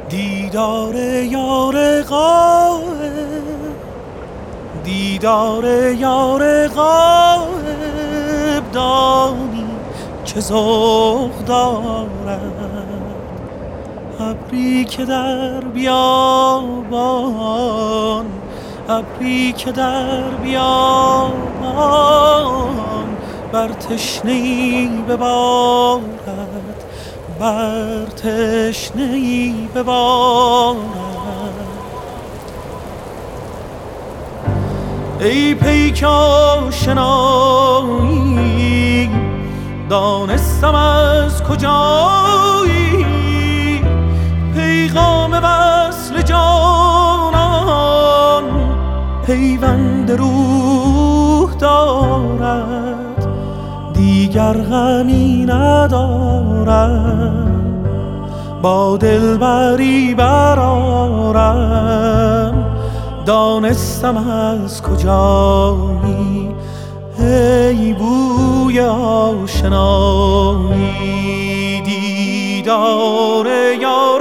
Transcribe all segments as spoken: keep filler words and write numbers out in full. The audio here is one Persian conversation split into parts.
دیدار یار غایب، دیدار یار غایب، دانی چه ذوق دارد. ابری که در بیابان، ابری که در بیابان، بر تشنه‌ای ببارد، بر تشنه‌ای ببارد. ای پیک آشنایی، دانستم از کجایی، پیغام وصل جانان پیوند روح دارد. دیگر غمی ندارم، با دلبری برآرم، دانستم از کجایی. ای بوی آشنایی، دیدار یار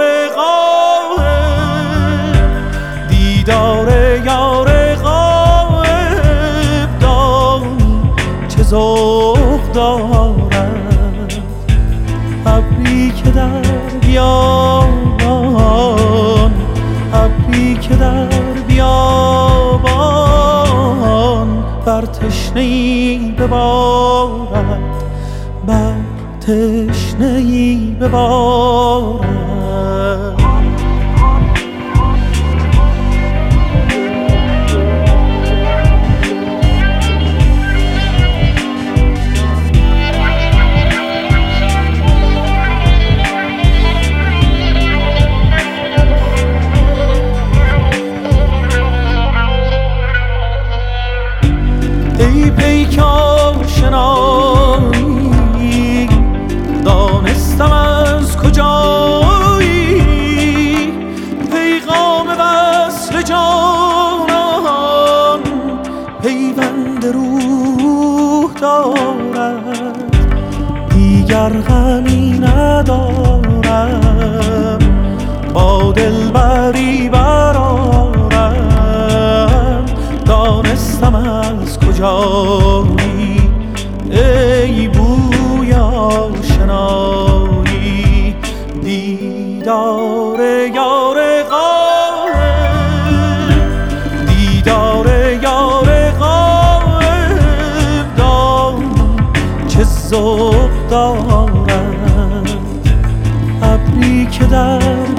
غایب، دیدار یار غایب، دانی چه ذوق دارد. ابری که در بیابان، ابری که در بیابان، بر تشنه‌ای ببارد، بر تشنه‌ای ببارد. ای پیک آشنایی، دانستم از کجایی، پیغام وصل جانان پیوند روح دارد. دیگر غمی ندارم، با دلبری برآرم، دانستم از کجایی. ای بوی آشنایی، دیدار یار غایب، دیدار یار غایب، دانی چه ذوق دارد. ابری که در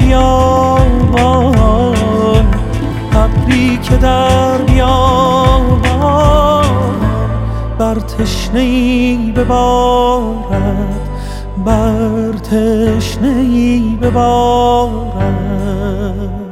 بیابان، ابری که در بیابان، بر تشنه‌ای ببارد، بر تشنه‌ای ببارد.